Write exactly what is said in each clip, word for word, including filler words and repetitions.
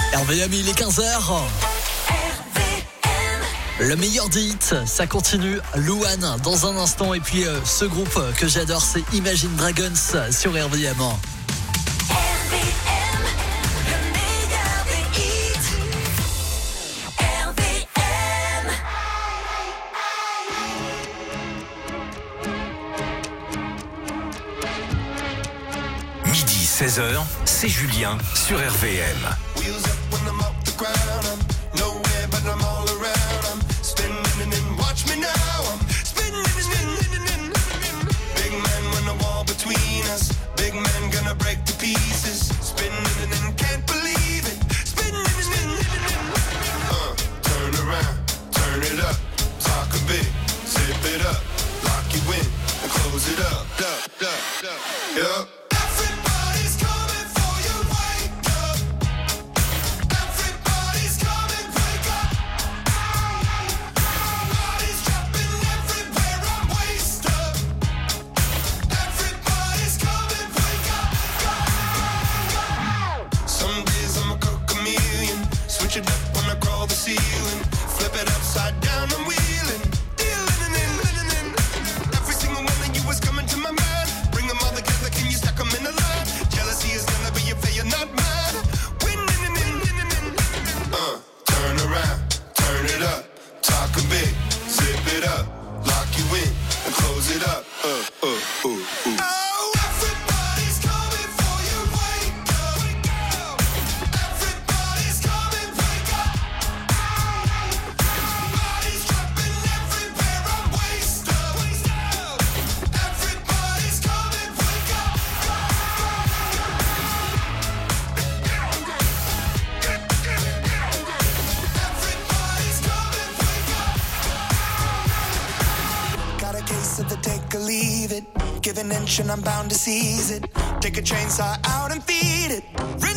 R V M, il est quinze heures. Le meilleur des hits, ça continue. Louane dans un instant. Et puis euh, ce groupe que j'adore, c'est Imagine Dragons sur R V M. Midi seize heures, c'est Julien sur R V M. And I'm bound to seize it. Take a chainsaw out and feed it.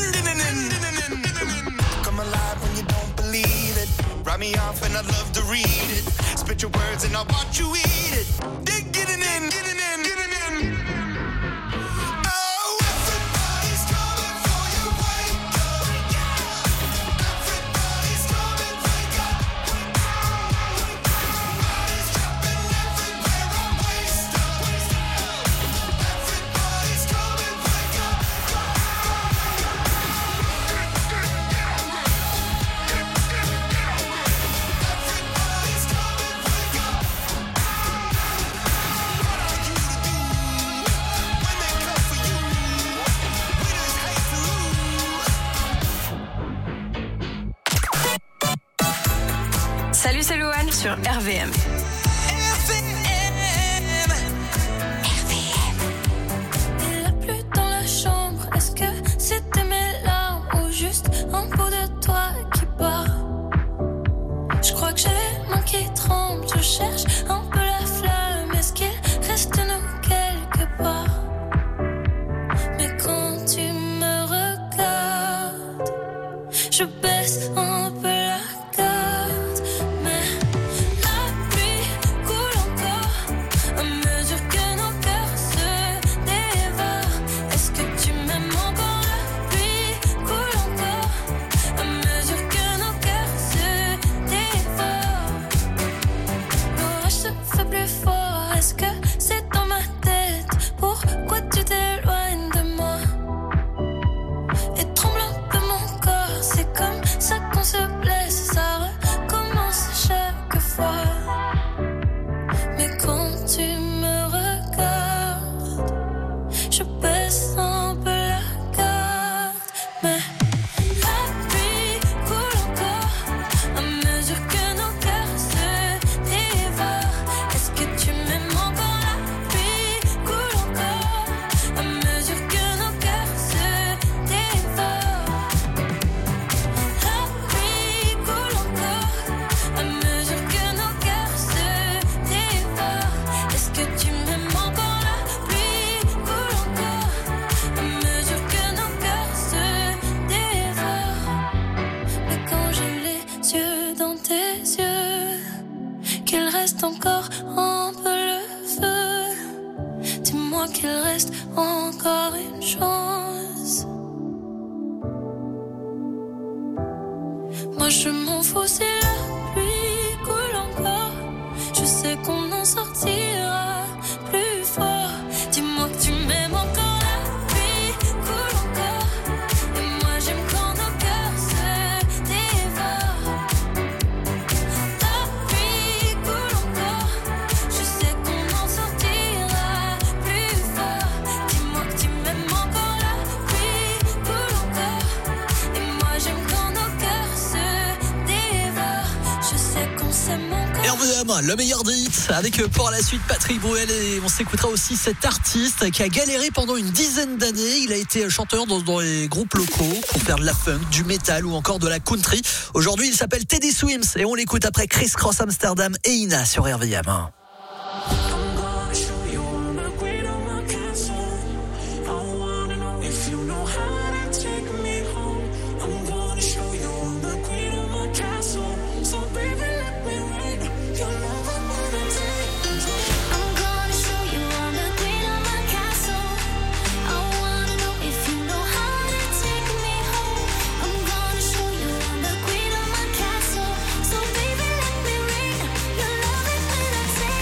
Come alive when you don't believe it. Write me off and I'd love to read it. Spit your words and I'll watch you eat it. Dig it in, get it in, get it in. Oh, everybody's coming for you. Wake up. Everybody's coming. Wake up. Everybody's jumping everywhere. I'm wasted. Salut, c'est Louane sur R V M. Il a plu dans la chambre. Est-ce que c'était mes larmes ou juste un bout de toi qui part? Je crois que j'ai les mains qui tremblent. Je cherche un peu la flamme. Est-ce qu'il reste de nous quelque part? Mais quand tu me regardes, je baisse un peu la garde. Mais la pluie coule encore à mesure que nos cœurs se dévorent. Est-ce que tu m'aimes encore? La pluie coule encore à mesure que nos cœurs se dévorent. L'orage se fait plus fort. Est-ce que c'est dans ma tête? Pourquoi tu t'éloignes de moi? Et tremble un peu mon corps. C'est comme ça qu'on se blesse. Ça recommence chaque fois. Mais quand tu me regardes, je baisse un peu la garde. Mais la pluie coule encore à mesure que nos cœurs se dévorent. Est-ce que tu m'aimes encore? La pluie coule encore à mesure que nos cœurs se dévorent. La pluie coule encore à mesure que nos cœurs se dévorent. Est-ce que tu m'aimes encore? La pluie coule encore à mesure que nos cœurs se dévorent. Mais quand j'ai les yeux dans tes yeux, qu'il reste encore un peu le feu, dis-moi qu'il reste encore une chance. Moi je m'en fous si la pluie coule encore. Je sais qu'on en sortira plus fort. Dis-moi que tu m'aimes encore, la pluie coule encore. Et moi j'aime quand nos cœurs se dévorent. La pluie coule encore. Je sais qu'on en sortira plus fort. Dis-moi que tu m'aimes encore, la pluie coule encore. Et moi j'aime quand nos cœurs se dévorent. Je sais qu'on s'aime encore. R V M, le meilleur des hits, avec euh, pour la suite Patrick Bruel, et on s'écoutera aussi cet artiste qui a galéré pendant une dizaine d'années. Il a été chanteur dans, dans les groupes locaux pour faire de la funk, du métal ou encore de la country. Aujourd'hui, il s'appelle Teddy Swims et on l'écoute après Chris Cross Amsterdam et Ina sur R V M. I'm gonna show you I'm the queen of my castle. I wanna know if you know how to take me home. I'm gonna show you I'm the queen of my castle. So baby let me reign. Your love is when I take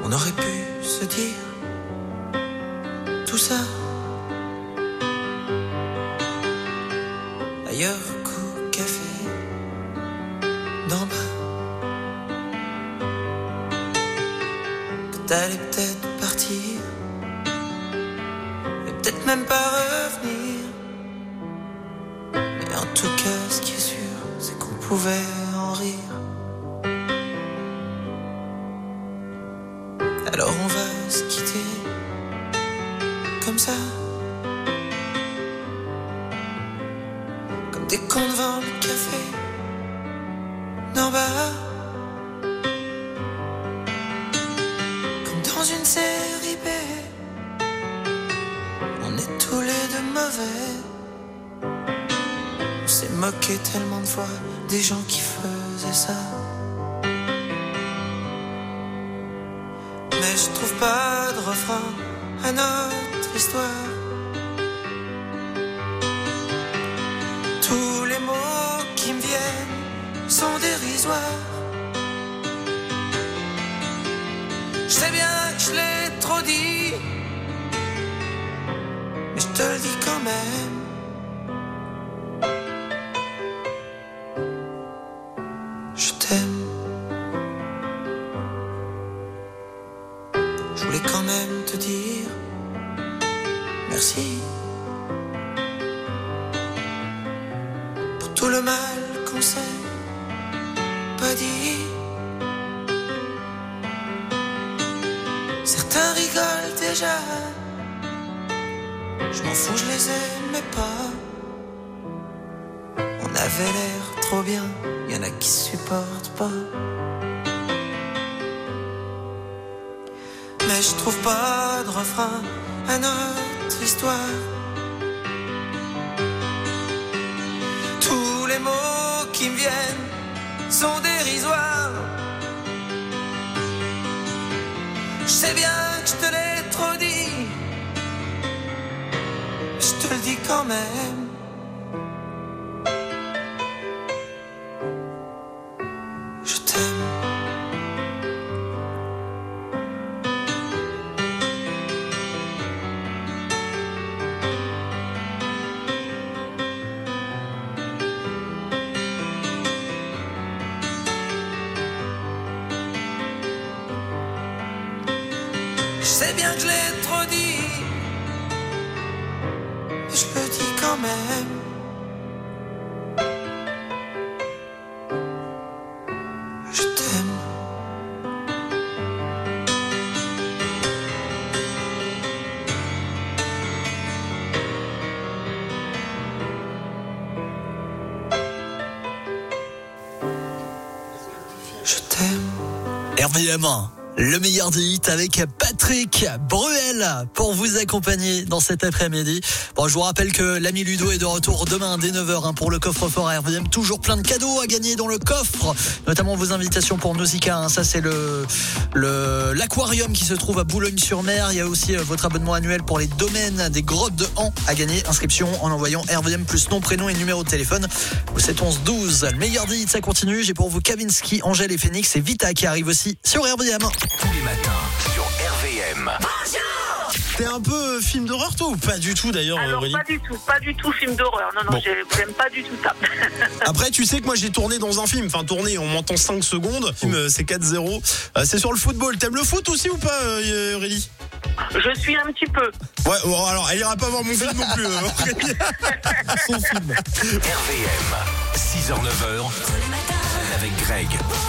On aurait pu se dire tout ça ailleurs qu'au café d'en bas. Que t'allais peut-être partir et peut-être même pas revenir. Mais en tout cas, ce qui est sûr, c'est qu'on pouvait en rire. Alors on va se quitter comme ça, comme des cons devant le café d'en bas, comme dans une série B. On est tous les deux mauvais. On s'est moqué tellement de fois des gens qui faisaient ça. Mais je trouve pas de refrain à notre histoire. Tous les mots qui me viennent sont dérisoires. Je sais bien que je l'ai trop dit, mais je te le dis quand même. Je t'aime. Je voulais quand même te dire merci pour tout le mal qu'on s'est pas dit. Certains rigolent déjà, je m'en fous, je les aimais pas. On avait l'air trop bien, y en a qui supportent pas. Mais je trouve pas de refrain à notre histoire. Tous les mots qui me viennent sont dérisoires. Je sais bien que je te l'ai trop dit, je te le dis quand même. Je t'aime. Je sais bien que je l'ai trop dit, mais je le dis quand même. Je t'aime. Je t'aime. R V M, le meilleur des hits avec Patrick Bruel pour vous accompagner dans cet après-midi. Bon, je vous rappelle que l'ami Ludo est de retour demain dès neuf heures hein, pour le coffre-fort R V M. Toujours plein de cadeaux à gagner dans le coffre, notamment vos invitations pour Nausicaa. Hein. Ça, c'est le, le l'aquarium qui se trouve à Boulogne-sur-Mer. Il y a aussi euh, votre abonnement annuel pour les domaines des grottes de Han à gagner. Inscription en envoyant R V M plus nom, prénom et numéro de téléphone au sept onze douze. Le meilleur des hits, ça continue. J'ai pour vous Kavinsky, Angèle et Phoenix et Vita qui arrive aussi sur R V M. Tous les matins sur R V M. T'es un peu euh, film d'horreur toi ou pas du tout d'ailleurs Alors Aurélie? pas du tout, pas du tout film d'horreur. Non, non, Bon. j'ai- j'aime pas du tout ça. Après tu sais que moi j'ai tourné dans un film, enfin tourné, on m'entend cinq secondes, le film euh, c'est quatre zéro, Euh, c'est sur le football. T'aimes le foot aussi ou pas euh, Aurélie? Je suis un petit peu. Ouais, bon, alors elle ira pas voir mon film non plus. euh, Aurélie. Son film. R V M, six heures neuf heures avec Greg.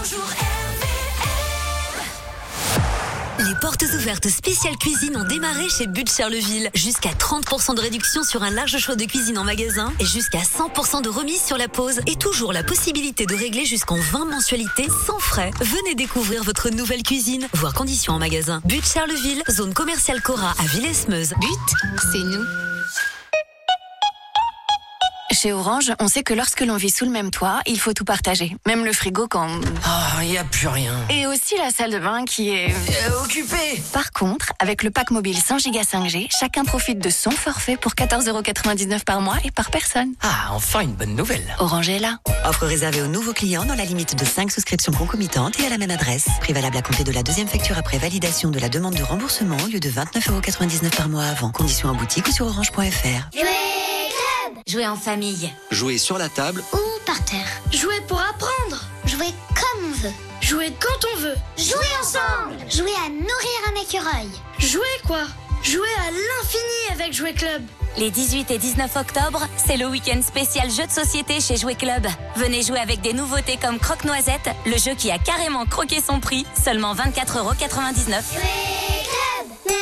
Les portes ouvertes spéciales cuisine ont démarré chez But Charleville. Jusqu'à trente pour cent de réduction sur un large choix de cuisine en magasin et jusqu'à cent pour cent de remise sur la pause. Et toujours la possibilité de régler jusqu'en vingt mensualités sans frais. Venez découvrir votre nouvelle cuisine. Voir conditions en magasin. But Charleville, zone commerciale Cora à Villers-Meuse. But, c'est nous. Chez Orange, on sait que lorsque l'on vit sous le même toit, il faut tout partager. Même le frigo quand... Oh, il n'y a plus rien. Et aussi la salle de bain qui est... Euh, occupée. Par contre, avec le pack mobile cent giga cinq G, chacun profite de son forfait pour quatorze euros quatre-vingt-dix-neuf par mois et par personne. Ah, enfin une bonne nouvelle. Orange est là. Offre réservée aux nouveaux clients dans la limite de cinq souscriptions concomitantes et à la même adresse. Prix valable à compter de la deuxième facture après validation de la demande de remboursement au lieu de vingt-neuf euros quatre-vingt-dix-neuf par mois avant. Conditions en boutique ou sur orange point f r. Jouer club. Jouer en famille. Jouer sur la table ou par terre. Jouer pour apprendre. Jouer comme on veut. Jouer quand on veut. Jouer ensemble. Jouer à nourrir un écureuil. Jouer quoi? Jouer à l'infini avec Jouer Club. Les dix-huit et dix-neuf octobre, c'est le week-end spécial jeux de société chez Jouer Club. Venez jouer avec des nouveautés comme Croque-Noisette, le jeu qui a carrément croqué son prix, seulement vingt-quatre euros quatre-vingt-dix-neuf. Jouer Club.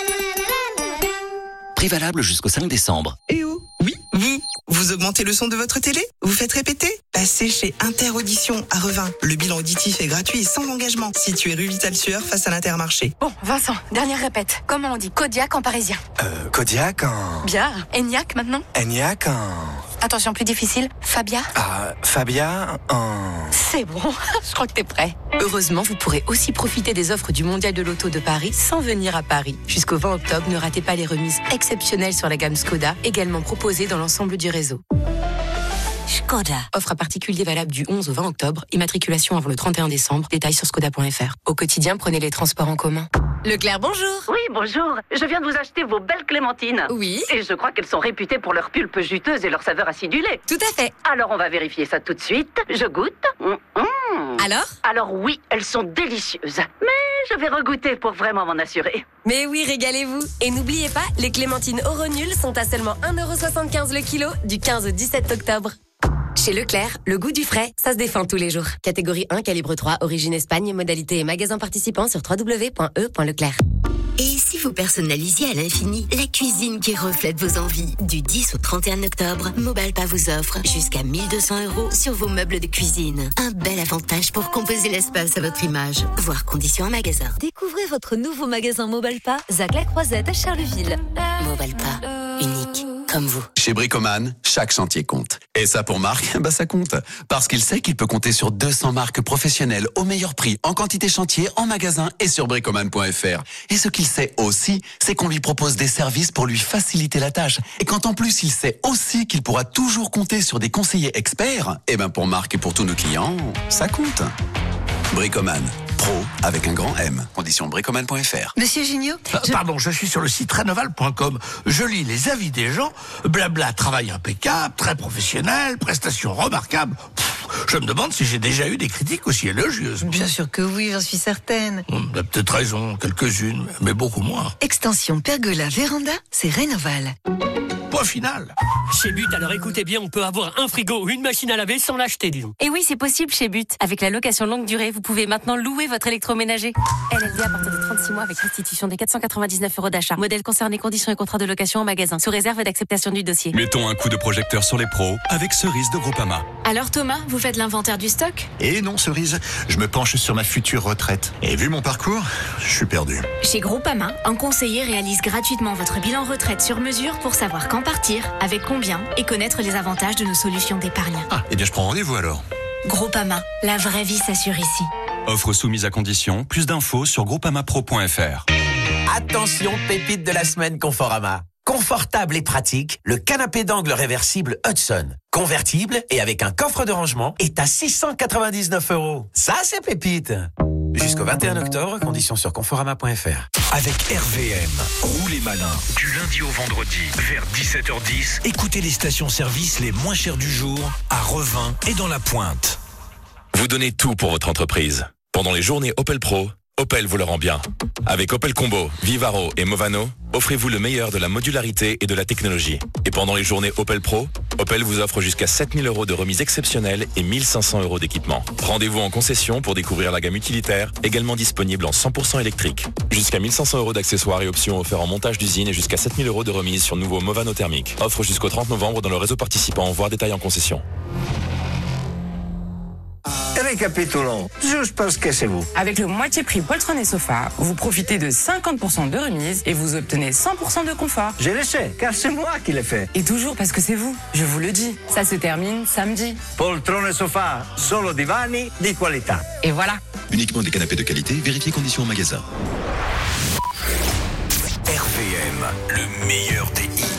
Prix valable jusqu'au cinq décembre. Eh oh, oui, vous, vous augmentez le son de votre télé? Vous faites répéter? Passez chez Interaudition à Revin. Le bilan auditif est gratuit et sans engagement. Situé rue Vital-Sueur face à l'Intermarché. Bon, Vincent, dernière répète. Comment on dit Kodiak en parisien? Euh, Kodiak en... Bien. Eniac maintenant? Eniac en... Attention, plus difficile. Fabia? Ah, Fabia en... C'est bon, je crois que t'es prêt. Heureusement, vous pourrez aussi profiter des offres du Mondial de l'Auto de Paris sans venir à Paris. Jusqu'au vingt octobre, ne ratez pas les remises exceptionnelles sur la gamme Skoda, également proposée dans l'ensemble du réseau. Skoda. Offre à particulier valable du onze au vingt octobre. Immatriculation avant le trente et un décembre. Détails sur skoda point f r. Au quotidien, prenez les transports en commun. Leclerc, bonjour. Oui, bonjour. Je viens de vous acheter vos belles clémentines. Oui. Et je crois qu'elles sont réputées pour leur pulpe juteuse et leur saveur acidulée. Tout à fait. Alors on va vérifier ça tout de suite. Je goûte. Mmh, mmh. Alors? Alors oui, elles sont délicieuses. Mais je vais regoûter pour vraiment m'en assurer. Mais oui, régalez-vous. Et n'oubliez pas, les clémentines Oronuls sont à seulement un euro soixante-quinze le kilo du quinze au dix-sept octobre. Chez Leclerc, le goût du frais, ça se défend tous les jours. Catégorie un, calibre trois, origine Espagne, modalité et magasin participant sur w w w point e point leclerc. Et si vous personnalisiez à l'infini la cuisine qui reflète vos envies? Du dix au trente et un octobre, Mobalpa vous offre jusqu'à mille deux cents euros sur vos meubles de cuisine. Un bel avantage pour composer l'espace à votre image. Voir conditions en magasin. Découvrez votre nouveau magasin Mobalpa, Zac la Croisette à Charleville. Mobalpa, unique comme vous. Chez Bricoman, chaque chantier compte. Et ça pour Marc, bah ça compte. Parce qu'il sait qu'il peut compter sur deux cents marques professionnelles au meilleur prix, en quantité chantier, en magasin et sur bricoman point f r. Et ce qu'il sait aussi, c'est qu'on lui propose des services pour lui faciliter la tâche. Et quand en plus il sait aussi qu'il pourra toujours compter sur des conseillers experts, et ben pour Marc et pour tous nos clients, ça compte. Bricoman. Pro avec un grand M. Condition bricoman point f r. Monsieur Junio je... Pardon, je suis sur le site rénoval point com. Je lis les avis des gens. Blabla, travail impeccable, très professionnel, prestations remarquables. Pff, je me demande si j'ai déjà eu des critiques aussi élogieuses. Bien sûr que oui, j'en suis certaine. Hum, t'as peut-être raison, quelques-unes, mais beaucoup moins. Extension Pergola Véranda, c'est Rénoval. Point final. Chez But, alors écoutez bien, on peut avoir un frigo ou une machine à laver sans l'acheter, disons. Et oui, c'est possible chez But. Avec la location longue durée, vous pouvez maintenant louer votre électroménager. L L D à partir de trente-six mois avec restitution des quatre cent quatre-vingt-dix-neuf euros d'achat. Modèle concerné, conditions et contrats de location en magasin, sous réserve d'acceptation du dossier. Mettons un coup de projecteur sur les pros avec Cerise de Groupama. Alors Thomas, vous faites l'inventaire du stock? Et non Cerise, je me penche sur ma future retraite. Et vu mon parcours, je suis perdu. Chez Groupama, un conseiller réalise gratuitement votre bilan retraite sur mesure pour savoir quand partir, avec combien et connaître les avantages de nos solutions d'épargne. Ah, eh bien je prends rendez-vous alors. Groupama, la vraie vie s'assure ici. Offre soumise à condition. Plus d'infos sur groupama pro point f r. Attention, pépite de la semaine Conforama. Confortable et pratique, le canapé d'angle réversible Hudson. Convertible et avec un coffre de rangement est à six cent quatre-vingt-dix-neuf euros. Ça, c'est pépite. Jusqu'au vingt et un octobre, conditions sur conforama point f r. Avec R V M, roulez malin. Du lundi au vendredi, vers dix-sept heures dix, écoutez les stations-service les moins chères du jour, à Revin et dans la Pointe. Vous donnez tout pour votre entreprise. Pendant les journées Opel Pro, Opel vous le rend bien. Avec Opel Combo, Vivaro et Movano, offrez-vous le meilleur de la modularité et de la technologie. Et pendant les journées Opel Pro, Opel vous offre jusqu'à sept mille euros de remise exceptionnelle et mille cinq cents euros d'équipement. Rendez-vous en concession pour découvrir la gamme utilitaire, également disponible en cent pour cent électrique. Jusqu'à mille cinq cents euros d'accessoires et options offerts en montage d'usine et jusqu'à sept mille euros de remise sur nouveau Movano thermique. Offre jusqu'au trente novembre dans le réseau participant, voire détail en concession. Récapitulons, juste parce que c'est vous. Avec le moitié prix poltron et sofa, vous profitez de cinquante pour cent de remise et vous obtenez cent pour cent de confort. Je le sais, car c'est moi qui l'ai fait. Et toujours parce que c'est vous, je vous le dis. Ça se termine samedi. Poltron et sofa, solo divani di qualità. Et voilà. Uniquement des canapés de qualité, vérifiez conditions en magasin. R V M, le meilleur des hits.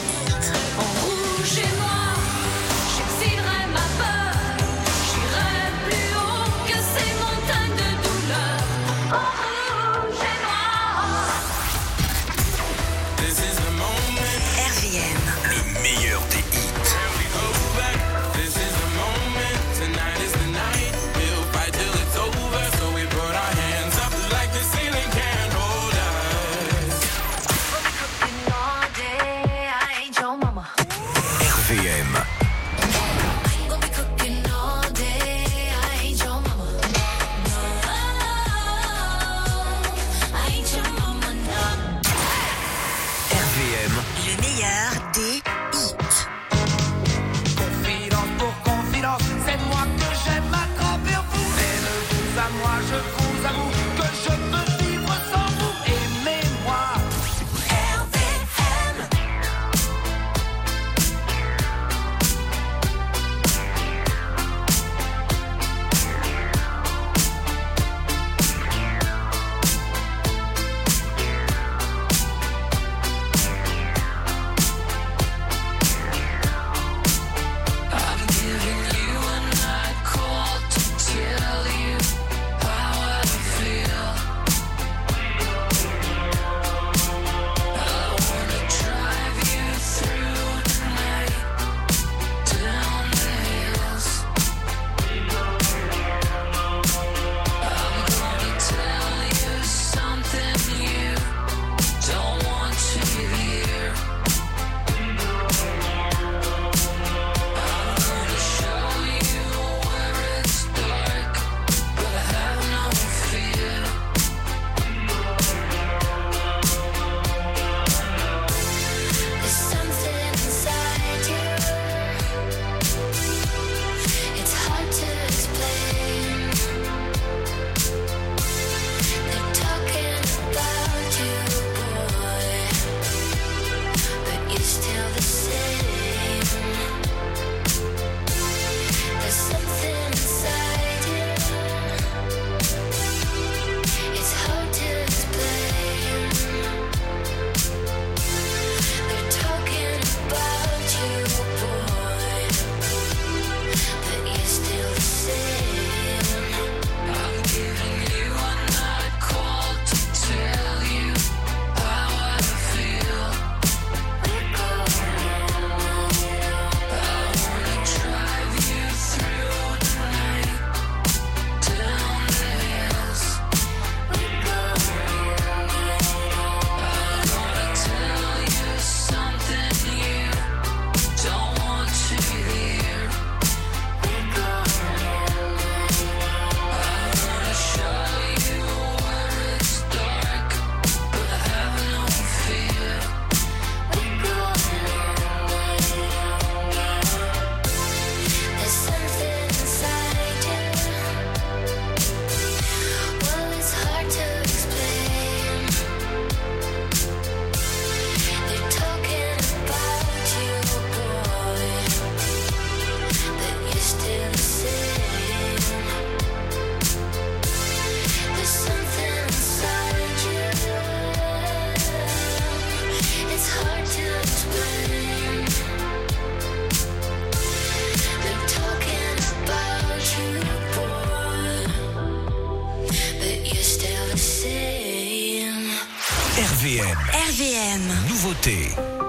R V M. R V M. Nouveauté.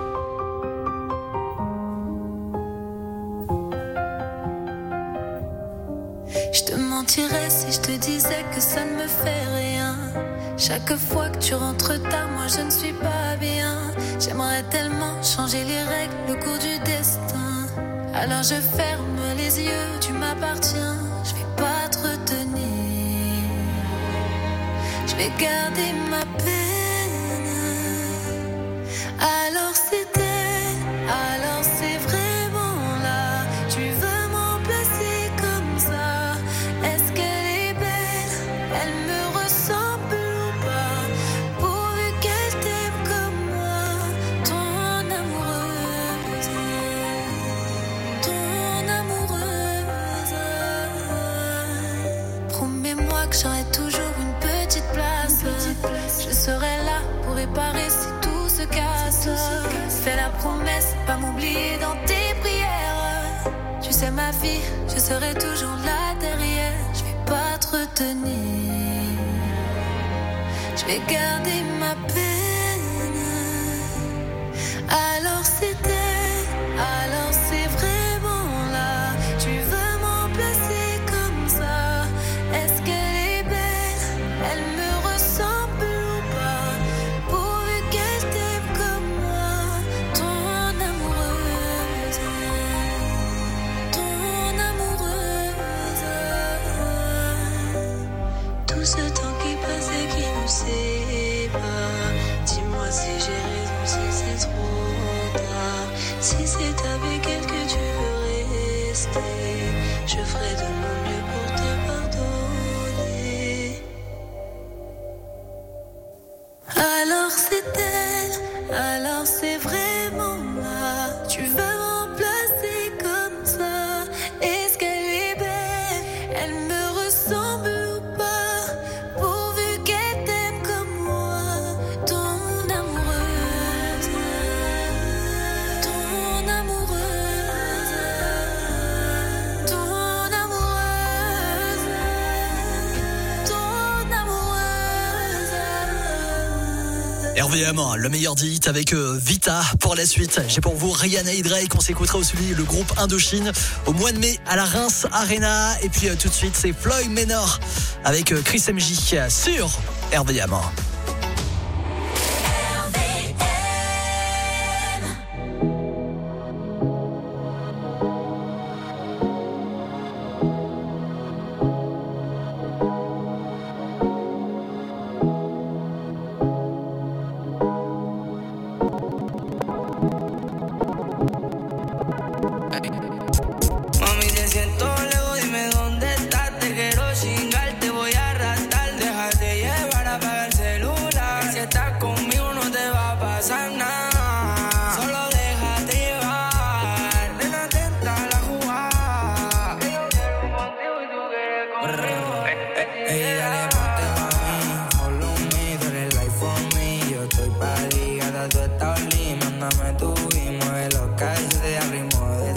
Je te mentirais si je te disais que ça ne me fait rien. Chaque fois que tu rentres tard, moi je ne suis pas bien. J'aimerais tellement changer les règles, le cours du destin. Alors je ferme les yeux, tu m'appartiens. Je vais pas te retenir. Je vais garder ma peine. Alors c'était, alors c'est vraiment là. Tu veux m'en placer comme ça. crois que j'aurai toujours une petite place. Je serai là pour réparer si tout se casse. Fais la promesse, pas m'oublier dans tes prières. Tu sais ma vie, je serai toujours là derrière. Je vais pas te retenir, je vais garder ma peine. Alors c'était, alors c'est vraiment là. Tu veux m'en placer comme ça. Est-ce qu'elle est belle? Elle me ressemble ou pas? Pourvu qu'elle t'aime comme moi. Ton amoureuse, ton amoureuse. Tout ce temps qui passe et qui nous sépare. Dis-moi si j'ai raison, si c'est trop tard. Si c'est avec elle que tu veux rester, je ferai de mon mieux pour te pardonner. Alors c'est elle, alors c'est vraiment là. Tu veux remplacer comme ça. Est-ce qu'elle est belle? Elle me ressemble ou pas? Pourvu qu'elle t'aime comme moi. Ton amoureuse, ton amoureuse, ton amoureuse, ton amoureuse. R V M, le meilleur des hits avec euh, Vita. Pour la suite, j'ai pour vous Rihanna et Drake. On s'écoutera aussi le groupe Indochine au mois de mai à la Reims Arena. Et puis euh, tout de suite, c'est Floyd Menor avec euh, Chris M J sur R V M. Mami, te siento lejos, dime dónde estás. Te quiero chingar, te voy a arrastrar. Déjate llevar, apaga el celular. Si estás conmigo no te va a pasar nada. Solo déjate llevar. Ven atenta a la jugada. Que yo quiero contigo y tú quieres conmigo. Ey, dale, ponte pa' mí. Follow me, tú eres life for me. Yo estoy pa' ligada, tú estás lit. Mándame tu y mueve los calles de ritmo de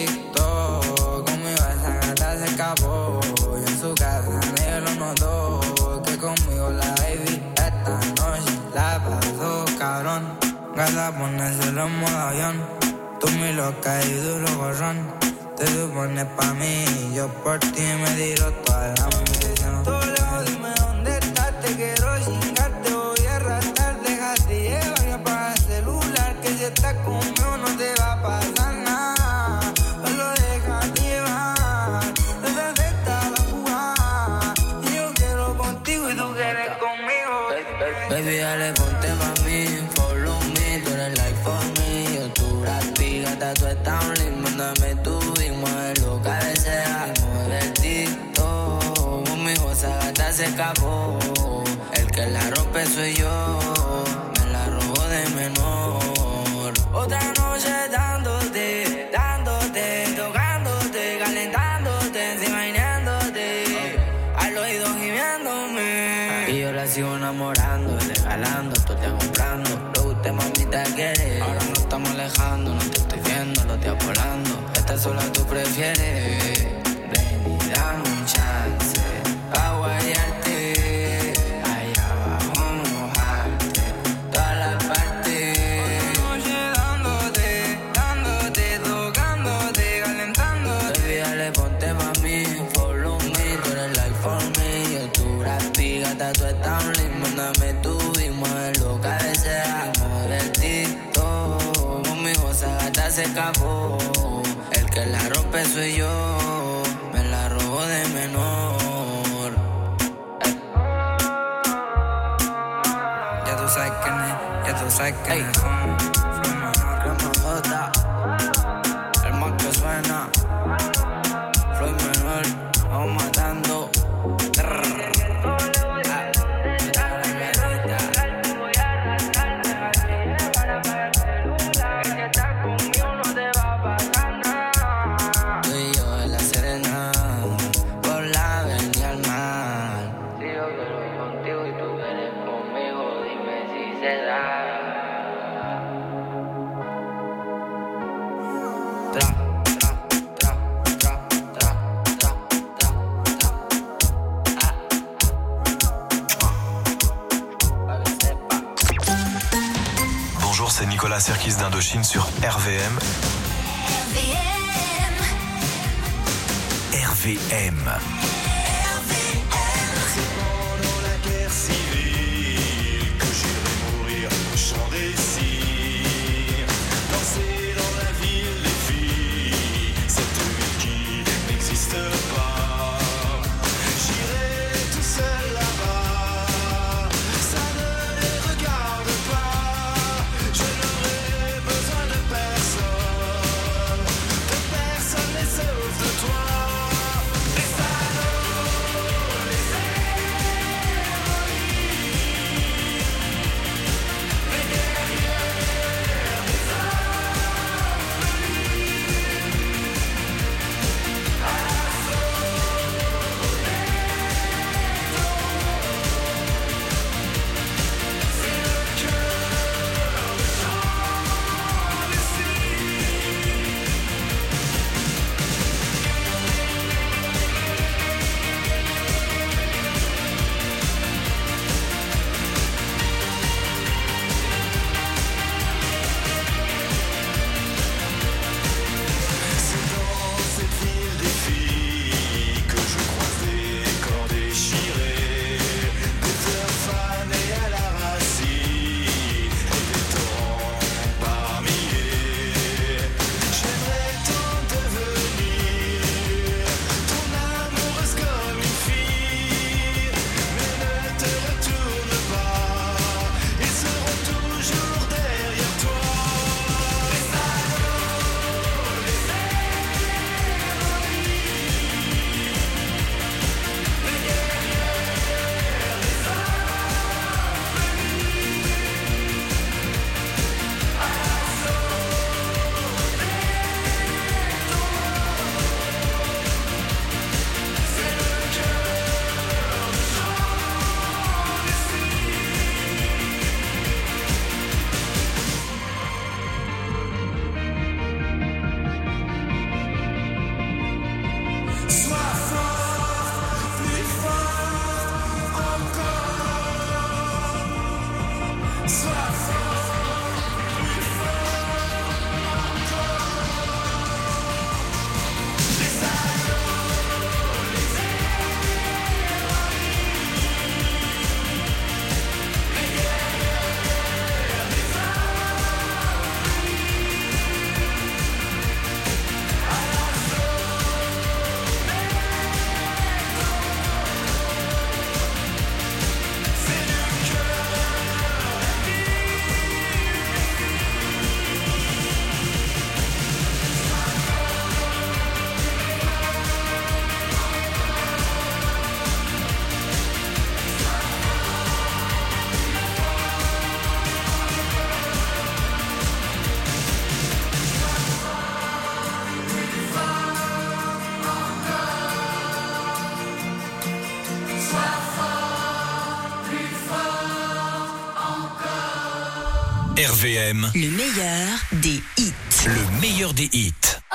TikTok. Conmigo esa gata se escapó. Y en su casa negro lo notó. Que conmigo la baby esta noche la pasó cabrón. Gata ponérselo en modo avión. Tú mi loca y duro gorrón. Te supones pa' mí y yo por ti me tiro toda la ambición. Todo lejos, dime dónde estás. Te quiero chingar, te voy a arrastrar. Déjate llevar y apaga el celular. Que si estás conmigo no te va a pasar nada. Solo déjate llevar. Desde esta la jugada. Y yo quiero contigo y tú quieres conmigo. Baby, dale, ponte pa' mí. Follow me, tú eres life for me. Yo tu rapi, gata, tú estás lit. Mándame tu y mueve lo que desea. Mueve el TikTok. Conmigo esa gata se escapó. El que la rompe soy yo. Me la robo de menor. Otra noche dándote, dándote, tocándote, calentándote, imaginándote. Al oído gimiéndome. Y yo la sigo enamorando, regalando, tú te comprando. Lo que usted mamita quiere. Ahora nos estamos alejando, no te estoy viendo, lo estoy volando. Esta sola tú prefieres. Ven y dame un chance pa' guayarte. Allá abajo mojarte todas las partes. Noche dándote, dándote, tocándote, calentándote. Baby, dale, ponte pa' mí. Follow me, tú eres life for me. Yo tu rapi, gata, tú estás lit. Mándame tu y mueve lo que desea. Mueve el TikTok. Conmigo esa gata se escapó. El que la rompe soy yo. Me la robo de menor. Ey. Ya tú sabes quién es, ya tú sabes quién es. Floyd Menor, Cremajota. El más que suena. Floyd Menor, vamos matando. Tú y yo en la Serena, por la avenida al mar. c'est Nicolas Serkis d'Indochine sur R V M. R V M. Pendant la guerre civile que j'irai mourir au champ des cires, danser dans la ville des filles, cette ville qui n'existe pas. J'irai tout seul là-bas, ça ne les regarde pas. Je n'aurai besoin de personne, de personne n'est sauf de toi. Les salauds, les R V M. Le meilleur des hits. Le meilleur des hits.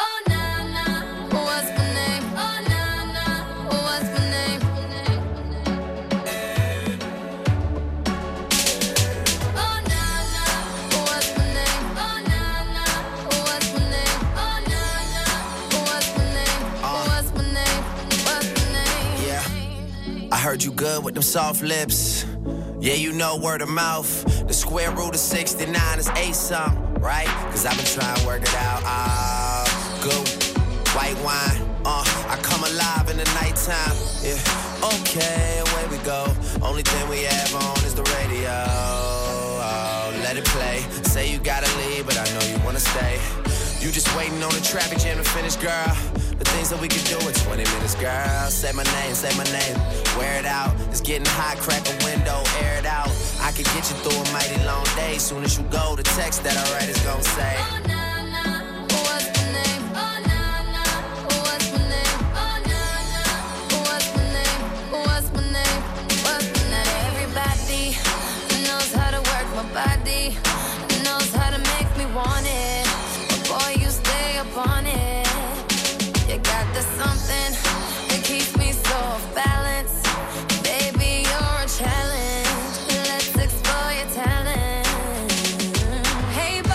I heard you good with them soft lips. Yeah, you know word of mouth. The square root of sixty-nine is eight something, right? Cause I've been trying to work it out. Ah, uh, good white wine. Uh, I come alive in the nighttime. Yeah, okay, away we go. Only thing we have on is the radio. Oh, let it play. Say you gotta leave, but I know you wanna stay. You just waiting on the traffic jam to finish, girl. The things that we could do in twenty minutes, girl. Say my name, say my name. Wear it out. It's getting hot, crack a window, air it out. I could get you through a mighty long day. Soon as you go, the text that I write is gonna say, oh, nah, nah. What's my name? Oh, nah, nah. What's my name? Oh, nah, nah. What's my name? What's my name? What's my name? Everybody knows how to work my body, knows how to make me want it. But boy, you stay up on it. You got the something that keeps me so off balance. Baby, you're a challenge. Let's explore your talent. Hey,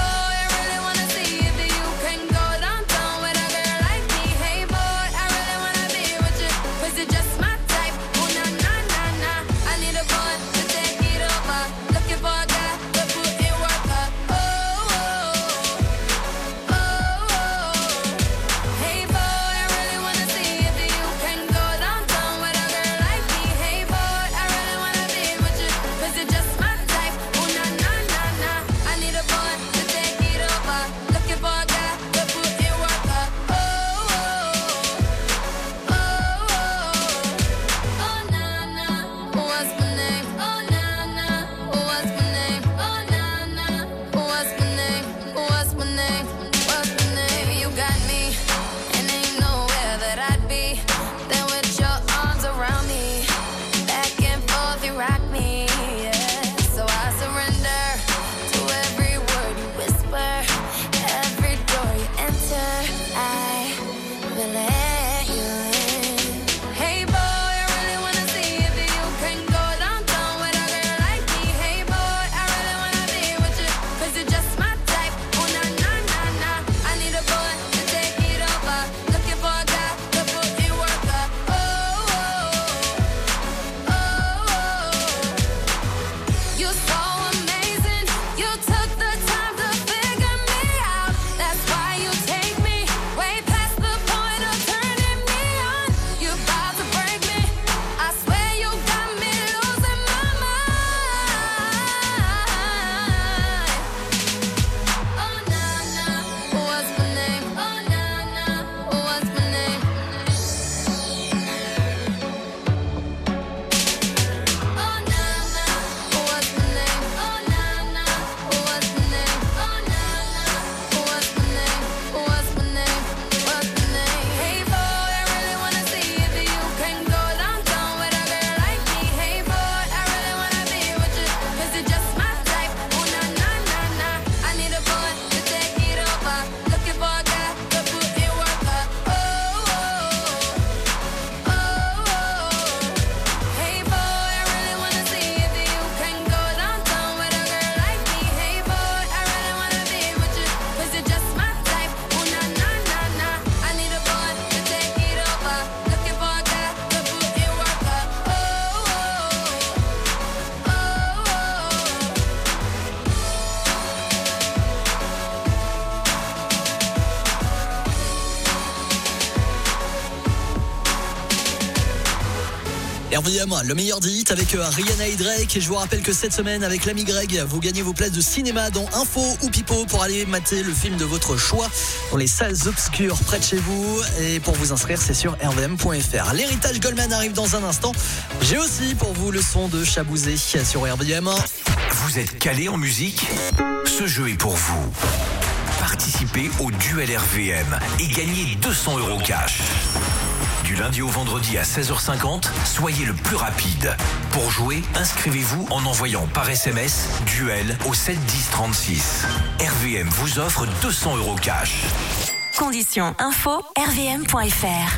R V M, le meilleur des hits avec Rihanna et Drake. Et je vous rappelle que cette semaine, avec l'ami Greg, vous gagnez vos places de cinéma dans Info ou Pipo pour aller mater le film de votre choix dans les salles obscures près de chez vous. Et pour vous inscrire, c'est sur r v m point f r. L'héritage Goldman arrive dans un instant. J'ai aussi pour vous le son de Chabouzé sur R V M. Vous êtes calé en musique ? Ce jeu est pour vous. Participez au Duel R V M et gagnez deux cents euros cash. Du lundi au vendredi à seize heures cinquante, soyez le plus rapide. Pour jouer, inscrivez-vous en envoyant par S M S Duel au sept dix trente-six. R V M vous offre deux cents euros cash. Conditions info r v m point f r.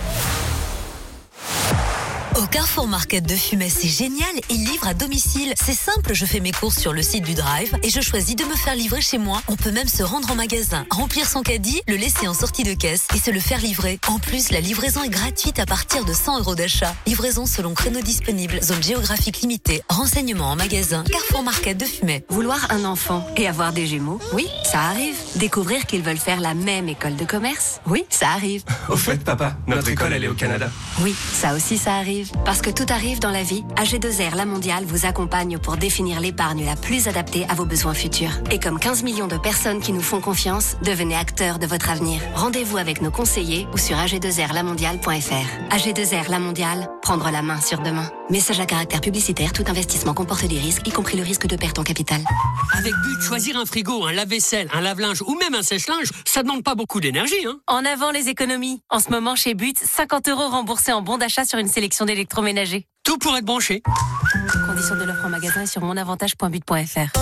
Au Carrefour Market de Fumay, c'est génial, ils livrent à domicile. C'est simple, je fais mes courses sur le site du Drive et je choisis de me faire livrer chez moi. On peut même se rendre en magasin, remplir son caddie, le laisser en sortie de caisse et se le faire livrer. En plus, la livraison est gratuite à partir de cent euros d'achat. Livraison selon créneau disponible, zone géographique limitée. Renseignements en magasin, Carrefour Market de Fumay. Vouloir un enfant et avoir des jumeaux, oui, ça arrive. Découvrir qu'ils veulent faire la même école de commerce, oui, ça arrive. Au fait, papa, notre école, elle est au Canada. Oui, ça aussi, ça arrive. Parce que tout arrive dans la vie, A G deux R La Mondiale vous accompagne pour définir l'épargne la plus adaptée à vos besoins futurs. Et comme quinze millions de personnes qui nous font confiance, devenez acteurs de votre avenir. Rendez-vous avec nos conseillers ou sur a g deux r la mondiale point f r. A G deux R La Mondiale, prendre la main sur demain. Message à caractère publicitaire, tout investissement comporte des risques, y compris le risque de perte en capital. Avec But, choisir un frigo, un lave-vaisselle, un lave-linge ou même un sèche-linge, ça demande pas beaucoup d'énergie, hein. En avant les économies. En ce moment, chez But, cinquante euros remboursés en bon d'achat sur une sélection d'électroménager. Tout pour être branché. Conditions de l'offre en magasin et sur monavantage point but point f r.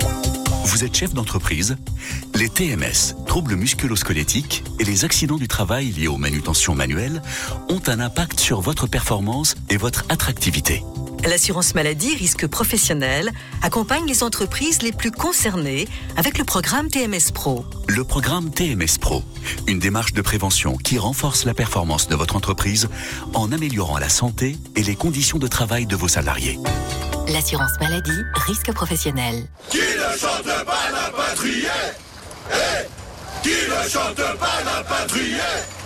Vous êtes chef d'entreprise ? Les T M S, troubles musculo-squelettiques, et les accidents du travail liés aux manutentions manuelles ont un impact sur votre performance et votre attractivité. L'assurance maladie risque professionnel accompagne les entreprises les plus concernées avec le programme T M S Pro. Le programme T M S Pro, une démarche de prévention qui renforce la performance de votre entreprise en améliorant la santé et les conditions de travail de vos salariés. L'assurance maladie, risque professionnel. Qui ne chante pas n'a pas trié. Hey, qui ne chante pas n'a pas trié.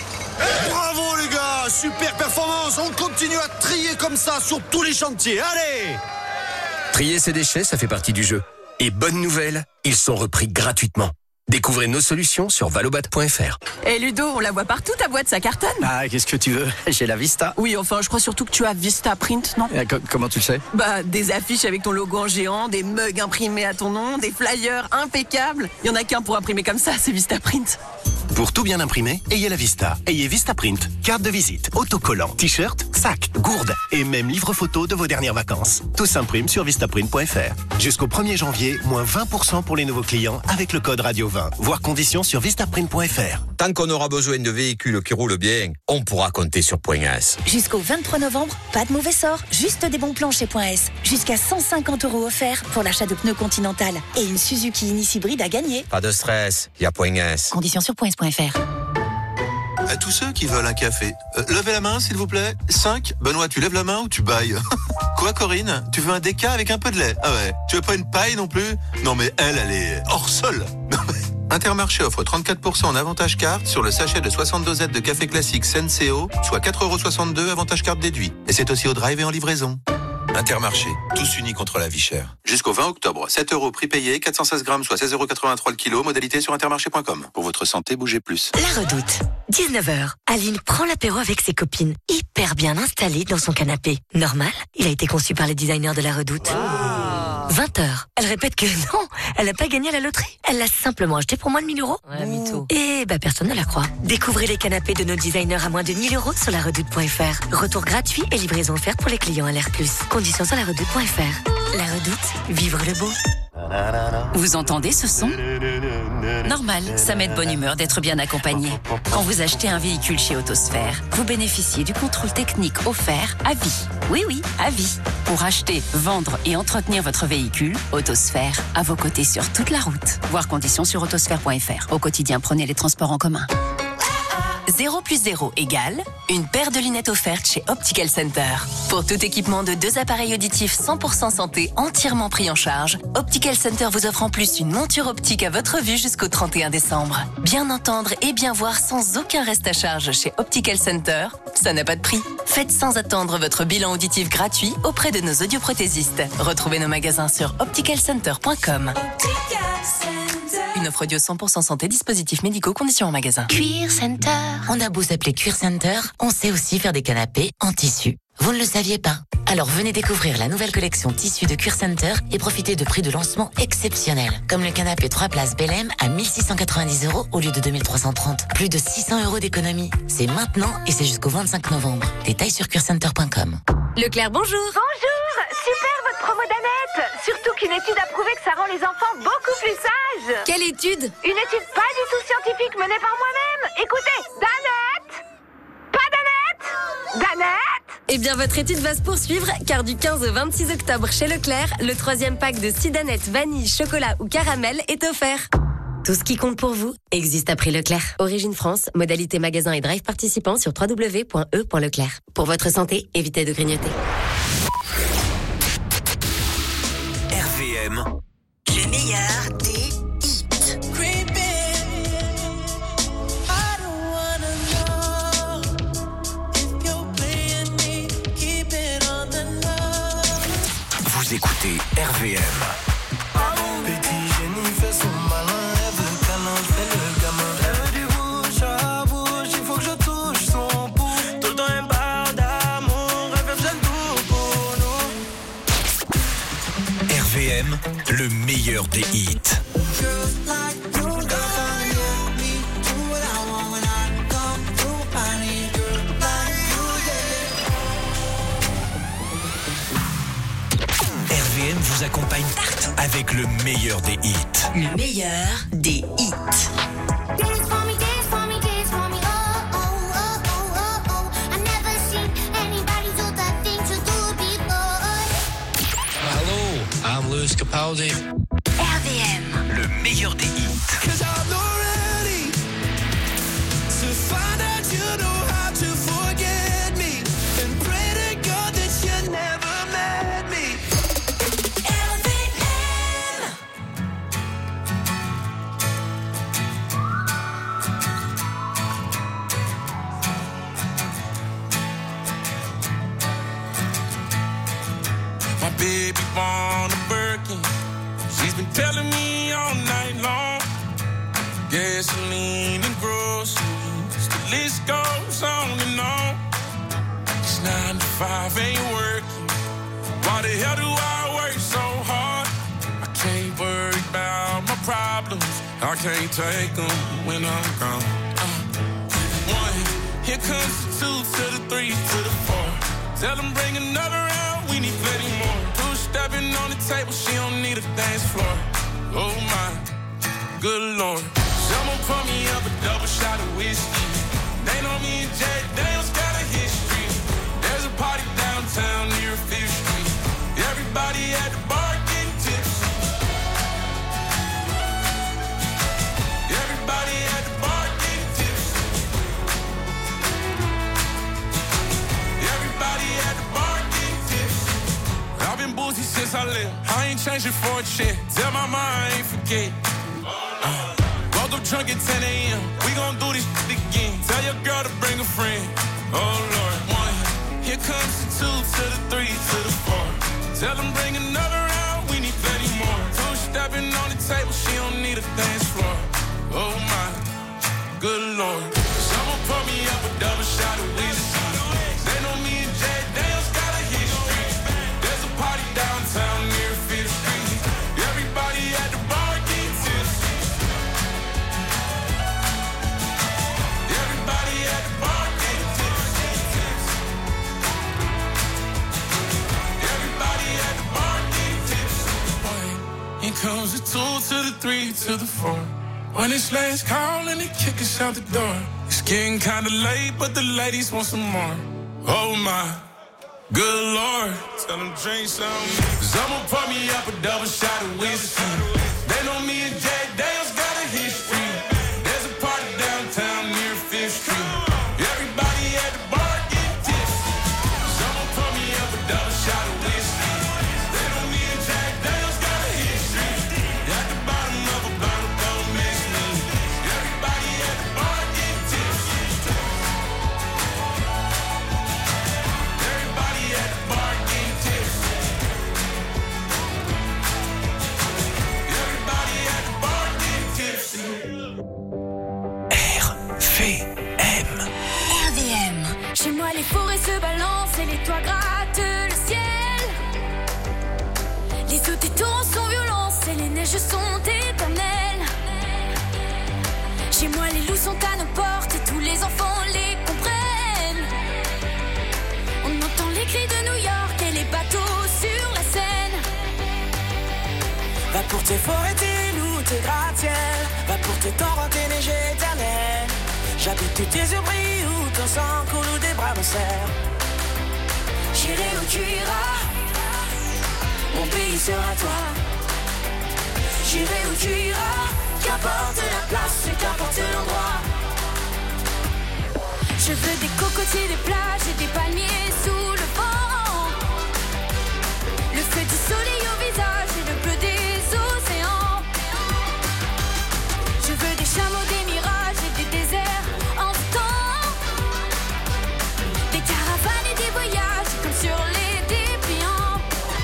Hey. Bravo les gars, super performance. On continue à trier comme ça sur tous les chantiers. Allez. Trier ses déchets, ça fait partie du jeu. Et bonne nouvelle, ils sont repris gratuitement. Découvrez nos solutions sur valobat point f r. Et Ludo, on la voit partout, ta boîte, ça cartonne. Ah, qu'est-ce que tu veux? J'ai la Vista. Oui, enfin, je crois surtout que tu as Vista Print, non? euh, co- Comment tu le sais? Bah, des affiches avec ton logo en géant, des mugs imprimés à ton nom, des flyers impeccables. Il y en a qu'un pour imprimer comme ça, c'est Vista Print. Pour tout bien imprimer, ayez la Vista. Ayez Vista Print, carte de visite, autocollant, t-shirt, sac, gourde et même livre photo de vos dernières vacances. Tout s'imprime sur vistaprint point f r. Jusqu'au premier janvier, moins vingt pour cent pour les nouveaux clients avec le code radio vingt. Voir conditions sur vistaprint point f r. Tant qu'on aura besoin de véhicules qui roulent bien, on pourra compter sur Point S. Jusqu'au vingt-trois novembre, pas de mauvais sort, juste des bons plans chez Point S. Jusqu'à cent cinquante euros offerts pour l'achat de pneus Continental et une Suzuki Ignis hybride à gagner. Pas de stress, il y a Point S. Conditions sur point s point f r. À tous ceux qui veulent un café, euh, levez la main s'il vous plaît. cinq. Benoît, tu lèves la main ou tu bailles? Quoi Corinne? Tu veux un déca avec un peu de lait? Ah ouais. Tu veux pas une paille non plus? Non mais elle, elle est hors sol. Intermarché offre trente-quatre pour cent en avantage carte sur le sachet de soixante dosettes de café classique Senseo, soit quatre euros soixante-deux avantage carte déduit. Et c'est aussi au drive et en livraison. Intermarché, tous unis contre la vie chère. Jusqu'au vingt octobre, sept euros prix payé, quatre cent seize grammes, soit seize euros quatre-vingt-trois le kilo, modalité sur intermarché point com. Pour votre santé, bougez plus. La Redoute, dix-neuf heures. Aline prend l'apéro avec ses copines, hyper bien installée dans son canapé. Normal, il a été conçu par les designers de La Redoute. Wow. vingt heures. Elle répète que non, elle n'a pas gagné à la loterie. Elle l'a simplement acheté pour moins de mille euros. Ouais, mytho. Et bah personne ne la croit. Découvrez les canapés de nos designers à moins de mille euros sur la redoute point f r. Retour gratuit et livraison offerte pour les clients à l'air plus. Conditions sur la redoute point f r. La Redoute, vivre le beau. Vous entendez ce son ? Normal, ça met de bonne humeur d'être bien accompagné. Quand vous achetez un véhicule chez Autosphère, vous bénéficiez du contrôle technique offert à vie. Oui, oui, à vie. Pour acheter, vendre et entretenir votre véhicule, Autosphère, à vos côtés sur toute la route. Voir conditions sur autosphère point f r. Au quotidien, prenez les transports en commun. zéro plus zéro égale une paire de lunettes offertes chez Optical Center. Pour tout équipement de deux appareils auditifs cent pour cent santé entièrement pris en charge, Optical Center vous offre en plus une monture optique à votre vue jusqu'au trente et un décembre. Bien entendre et bien voir sans aucun reste à charge chez Optical Center, ça n'a pas de prix. Faites sans attendre votre bilan auditif gratuit auprès de nos audioprothésistes. Retrouvez nos magasins sur optical center point com. Une offre audio cent pour cent santé, dispositifs médicaux, conditions en magasin. Cuir Center. On a beau s'appeler Cuir Center, on sait aussi faire des canapés en tissu. Vous ne le saviez pas? Alors venez découvrir la nouvelle collection tissu de Cuir Center et profitez de prix de lancement exceptionnels. Comme le canapé trois places Belém à mille six cent quatre-vingt-dix euros au lieu de deux mille trois cent trente. Plus de six cents euros d'économie. C'est maintenant et c'est jusqu'au vingt-cinq novembre. Détails sur cuir center point com. Leclerc, bonjour. Bonjour. Super votre promo d'Annette. Surtout qu'une étude a prouvé que ça rend les enfants beaucoup plus sages. Quelle étude? Une étude pas du tout scientifique menée par moi-même. Écoutez, d'Annette. Pas d'Annette. D'Annette. Eh bien, votre étude va se poursuivre, car du quinze au vingt-six octobre chez Leclerc, le troisième pack de Sidanette, vanille, chocolat ou caramel est offert. Tout ce qui compte pour vous existe à prix Leclerc. Origine France, modalité magasin et drive participant sur w w w point e point leclerc. Pour votre santé, évitez de grignoter. R V M. Le meilleur des hits. Vous écoutez R V M. Petit génie fait son malin, elle veut câlin, je fais le gamin. Elle veut du bouche à bouche, il faut que je touche son pouce. Tout le temps elle parle d'amour, elle fait tout pour nous. R V M, le meilleur des hits. R V M vous accompagne avec le meilleur des hits. Le meilleur des hits. Hello, I'm Louis Capaldi. R V M, le meilleur des hits. Baby born a Birkin. She's been telling me all night long. Gasoline and groceries, the list goes on and on. This nine to five ain't working. Why the hell do I work so hard? I can't worry about my problems. I can't take them when I'm gone. Uh, one, here comes the two to the three to the four. Tell them bring another round, we need plenty more. Stepping on the table, she don't need a dance floor. Oh my, good lord. Someone pour me up a double shot of whiskey. They know me and Jay Daniels got a history. There's a party downtown near Fifth Street. Everybody at the bar getting tipsy. Everybody at the bar getting tipsy. Everybody at the bar. I've been boozy since I left. I ain't changing for a check. Tell my mom I ain't forget. Uh, woke up drunk at ten a.m. We gon' do this shit again. Tell your girl to bring a friend. Oh Lord, one. Here comes the two to the three to the four. Tell them bring another round. We need plenty more. Two stepping on the table. She don't need a dance floor. Oh my, good lord. Someone pour me up a double shot of whiskey. They know me and Jay Daniels got a history. Party downtown near Fifth Street. Everybody at the bar getting tipsy. Everybody at the bar getting tipsy. Everybody at the bar getting tipsy. Here comes the two to the three to the four. When it's last call and they kick us out the door. It's getting kinda late, but the ladies want some more. Oh my. Good Lord, tell them drink some. Someone pour me up a double shot of whiskey. They know me and Jay Daniels got a history. There's a party downtown near Fifth Street. se balancent et les toits grattent le ciel. Les eaux des torrents sont violentes et les neiges sont éternelles. Chez moi les loups sont à nos portes et tous les enfants les comprennent. On entend les cris de New York et les bateaux sur la Seine. Va pour tes forêts, tes loups, tes gratte-ciel. Va pour tes torrents, tes neiges éternelles. J'habite où tes yeux brillent, où ton sang coule, où des bras me serrent. J'irai où tu iras, mon pays sera toi. J'irai où tu iras, qu'importe la place et qu'importe l'endroit. Je veux des cocotiers, des plages et des palmiers sous le vent. Le feu du soleil au visage et le bleu des océans. Je veux des chameaux, des mirages et des déserts en temps. Des caravanes et des voyages comme sur les dépliants.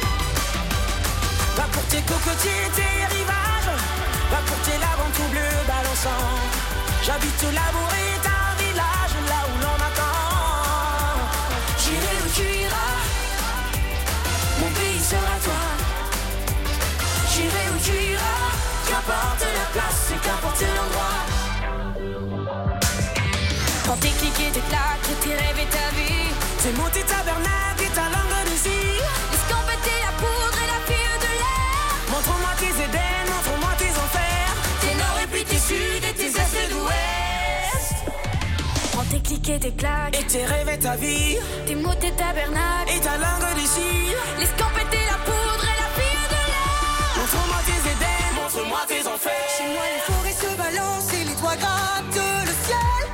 Va pour tes cocotiers, tes rivages. Va pour tes laves en tout bleu balançant. J'habite au labour et un village là où l'on m'attend. J'irai où tu iras, mon pays sera toi. J'irai où tu iras, qu'importe la place et qu'importe l'endroit. Quand tes clics et tes claques et tes rêves et ta vie, tes mots, tes tabernacles et ta langue de cire. L'escampette et la poudre et la fille de l'air. Montre-moi tes Éden, montre-moi tes enfers. Tes nord et puis tes sud et tes est et l'ouest. Prends tes clics et tes claques et tes rêves et ta vie. Tes mots, tes tabernacles et ta langue de cire. L'escampette et la poudre et la fille de l'air. Montre-moi tes Éden, montre-moi tes enfers. Chez moi les forêts se balancent et les toits grattent le ciel.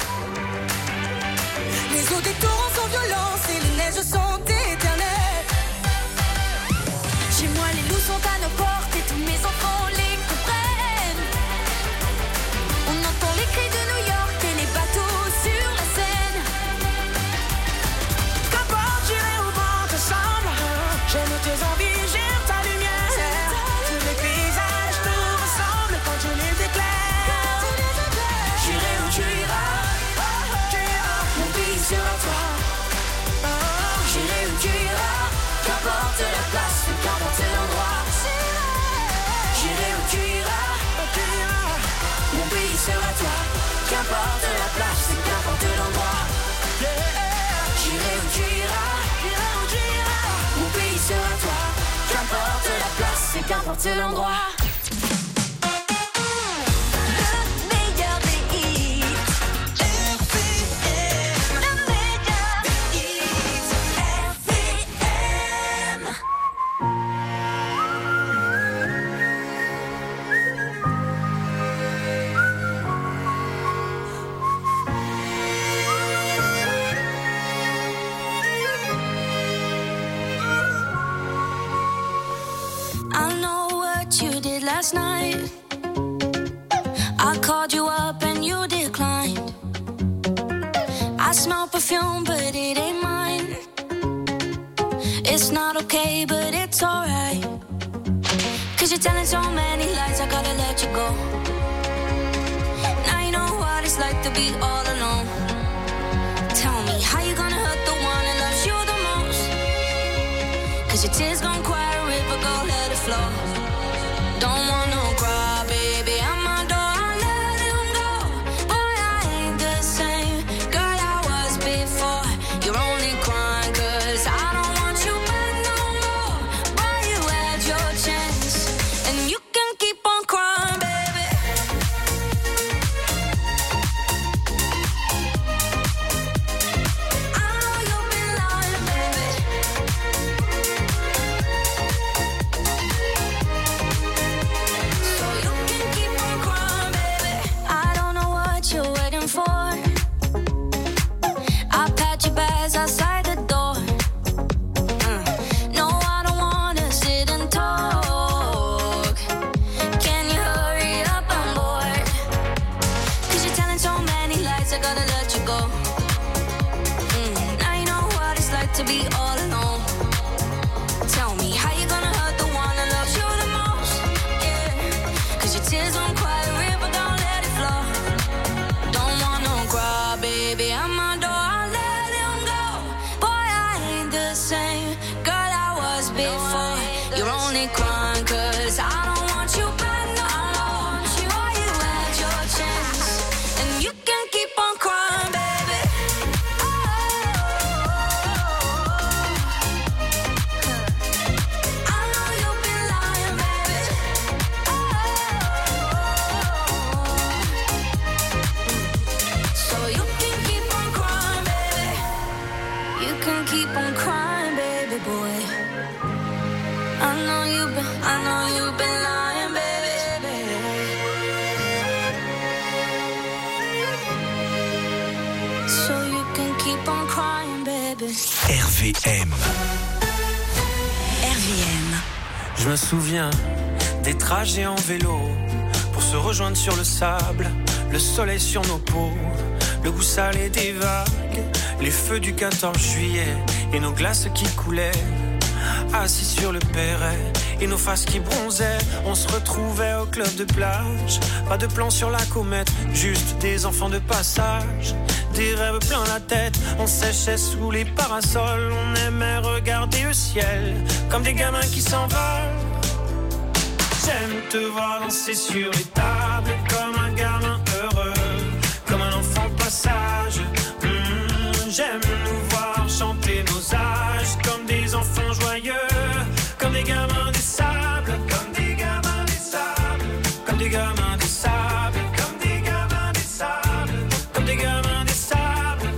Les eaux des torrents sont violentes et les neiges sont éternelles. Chez moi les loups sont à nos portes et tous mes enfants les comprennent. On entend les cris de New York et les bateaux sur la Seine. Qu'importe, j'irai où vent te semble. J'aime tes envies, j'aime ta lumière. Tous les paysages te ressemblent quand je les éclaire. J'irai où tu iras, mon pays sera toi. J'irai où tu iras, qu'importe la place, qu'importe l'endroit. J'irai où tu iras, mon pays sera toi. Qu'importe la place, qu'importe l'endroit. J'irai où tu iras, mon pays sera toi. Qu'importe la place, qu'importe l'endroit. Last night I called you up and you declined. I smell perfume but it ain't mine. It's not okay but it's alright. Cause you're telling so many lies, I gotta let you go. Now you know what it's like to be all alone. Tell me how you gonna hurt the one that loves you the most. Cause your tears gon' cry a river, go let it flow. Don't wanna cry, baby, I'm my door, I let him go. Boy, I ain't the same girl I was before. You're only crying cause I don't want you back no more. Boy, you had your chance, and you can keep on crying, baby. I know you've been lying, baby. this before. You're only crying cause I don't want you back no more. Why you had your chance and you can keep on crying, baby. I know you've been lying, baby. So you can keep on crying, baby. You can keep on crying, baby boy. I know you've been, I know you've been lying, baby. So you can keep on crying, baby. R V M. R V M. Je me souviens des trajets en vélo pour se rejoindre sur le sable, le soleil sur nos peaux, le goût salé des vagues, les feux du quatorze juillet et nos glaces qui coulaient. Assis sur le perret et nos faces qui bronzaient, on se retrouvait au club de plage. Pas de plan sur la comète, juste des enfants de passage. Des rêves plein la tête, on séchait sous les parasols. On aimait regarder le ciel comme des gamins qui s'envolent. J'aime te voir danser sur les tables comme un gamin heureux, comme un enfant passage. Mmh, j'aime nous voir chanter nos âges comme des enfants joyeux, comme des gamins des sables, comme des gamins des sables, comme des gamins des sables, comme des gamins des sables, comme des gamins des sables.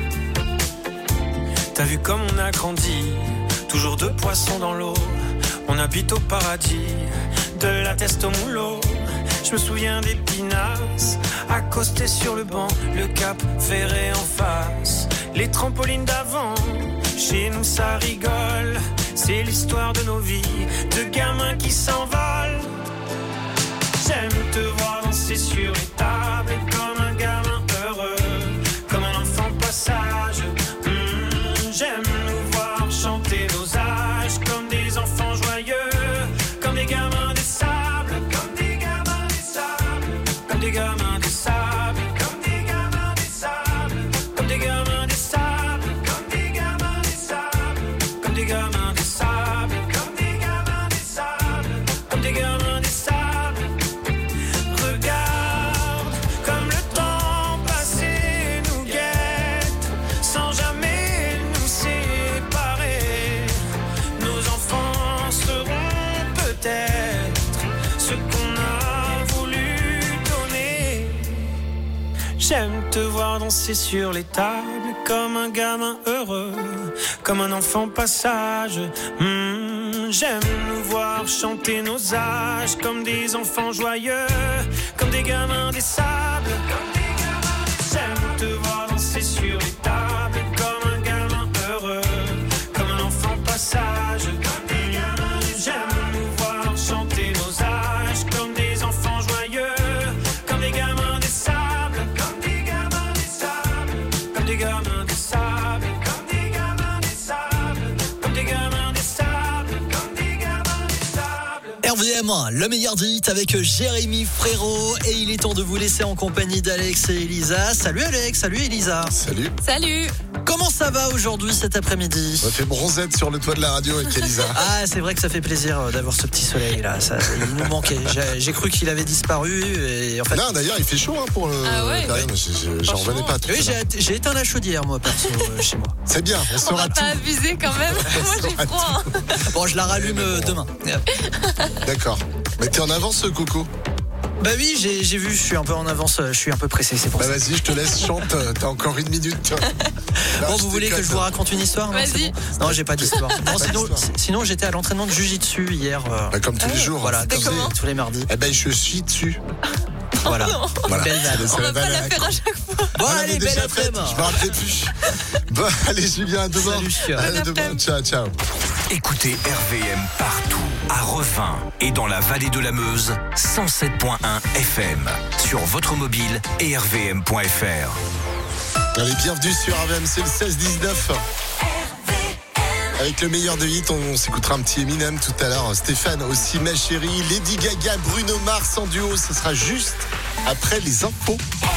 T'as vu comme on a grandi, toujours deux poissons dans l'eau. On habite au paradis, de la teste au moulot. Je me souviens des pinasses, accostés sur le banc, le cap ferré en face, les trampolines d'avant. Chez nous ça rigole, c'est l'histoire de nos vies, de gamins qui s'envolent. J'aime te voir danser sur les tables comme un gamin heureux, comme un enfant passage. Mmh, j'aime nous voir chanter nos âges comme des enfants joyeux, comme des gamins des sables, comme des gamins des sables, comme des gamins des sables, comme des gamins des sables, comme des gamins des sables, comme des gamins des sables, comme des gamins des sables, comme des gamins des sables, comme des gamins des sables. Regarde comme le temps passé nous guette, sans jamais nous séparer. Nos enfants seront peut-être ce qu'on a voulu donner. J'aime te voir danser sur les tables comme un gamin heureux, comme un enfant passage. Mmh, j'aime nous voir chanter nos âges comme des enfants joyeux, comme des gamins des sables, comme des gamins des sables. J'aime te voir danser sur les tables comme un gamin heureux, comme un enfant passage. Comme des gamins des sables. J'aime nous voir chanter nos âges comme des enfants joyeux, comme des gamins des sables, comme des gamins des sables, comme des gamins des sables, comme des gamins des sables, comme des gamins des sables, comme des gamins des sables. R V M, le meilleur du hit avec Jérémy Frérot. Et il est temps de vous laisser en compagnie d'Alex et Elisa. Salut Alex, salut Elisa. Salut. Salut. Comment ça va aujourd'hui cet après-midi? On fait bronzette sur le toit de la radio avec Elisa. Ah, c'est vrai que ça fait plaisir d'avoir ce petit soleil là. Ça, il nous manquait. J'ai, j'ai cru qu'il avait disparu. Et en fait... Non, d'ailleurs, il fait chaud hein, pour le. Ah ouais, période. Ouais. J'en revenais pas. Tout oui, j'ai, j'ai éteint la chaudière moi perso euh, chez moi. C'est bien. On, on saura va tout. pas abuser quand même. Moi j'ai froid. Hein. Bon, je la rallume euh, demain. D'accord. Mais t'es en avance, Coco. Bah oui, j'ai, j'ai vu, je suis un peu en avance, je suis un peu pressé, c'est pour bah ça. Vas-y, je te laisse, chante, t'as encore une minute. Là, bon, vous voulez que je vous raconte une histoire? Vas-y. Non, j'ai pas d'histoire. Non, sinon, sinon, j'étais à l'entraînement de Jiu-Jitsu hier. Euh... Bah, comme tous les jours. Voilà, comme comme tous les mardis. Eh ben, je suis dessus. Voilà. Oh voilà. Belle vanne. On va pas la faire à chaque fois. Bon, ah, allez, belle après-midi. Je me rappelais plus. Bon, allez, Julien, à demain. Salut. Allez, à demain. Ciao, ciao. Écoutez R V M partout, à Revin et dans la vallée de la Meuse, cent sept virgule un F M, sur votre mobile et r v m point f r. Allez, bienvenue sur R V M, c'est le seize dix-neuf. Avec le meilleur de hit, on s'écoutera un petit Eminem tout à l'heure. Stéphane aussi, ma chérie. Lady Gaga, Bruno Mars en duo, ce sera juste après les infos.